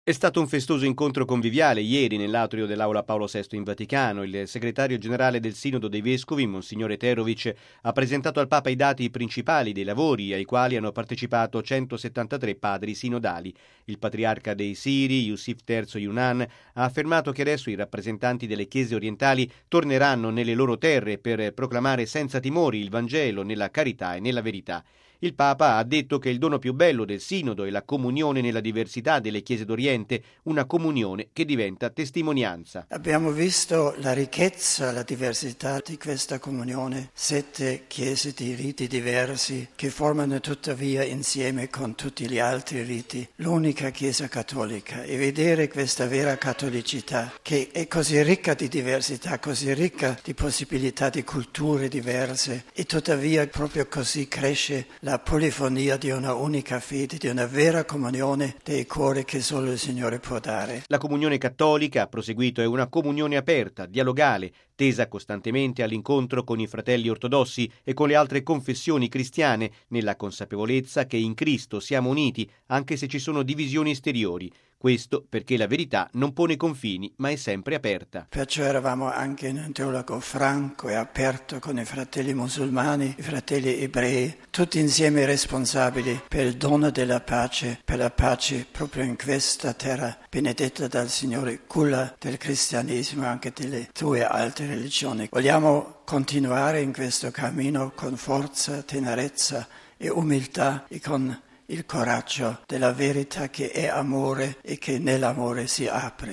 È stato un festoso incontro conviviale ieri nell'atrio dell'Aula Paolo VI in Vaticano. Il segretario generale del Sinodo dei Vescovi, Monsignore Terovic, ha presentato al Papa i dati principali dei lavori ai quali hanno partecipato 173 padri sinodali. Il patriarca dei Siri, Yusif III Yunan, ha affermato che adesso i rappresentanti delle chiese orientali torneranno nelle loro terre per proclamare senza timori il Vangelo nella carità e nella verità. Il Papa ha detto che il dono più bello del Sinodo è la comunione nella diversità delle chiese d'Oriente, una comunione che diventa testimonianza. Abbiamo visto la ricchezza, la diversità di questa comunione, 7 chiese di riti diversi che formano tuttavia insieme con tutti gli altri riti l'unica Chiesa cattolica, e vedere questa vera cattolicità che è così ricca di diversità, così ricca di possibilità di culture diverse, e tuttavia proprio così cresce la polifonia di una unica fede, di una vera comunione dei cuori che solo il Signore può dare. La comunione cattolica, ha proseguito, è una comunione aperta, dialogale, tesa costantemente all'incontro con i fratelli ortodossi e con le altre confessioni cristiane, nella consapevolezza che in Cristo siamo uniti, anche se ci sono divisioni esteriori. Questo perché la verità non pone confini, ma è sempre aperta. Perciò eravamo anche in un teologo franco e aperto con i fratelli musulmani, i fratelli ebrei, tutti insieme responsabili per il dono della pace, per la pace proprio in questa terra benedetta dal Signore, culla del cristianesimo e anche delle tue altre religioni. Vogliamo continuare in questo cammino con forza, tenerezza e umiltà, e con il coraggio della verità che è amore e che nell'amore si apre.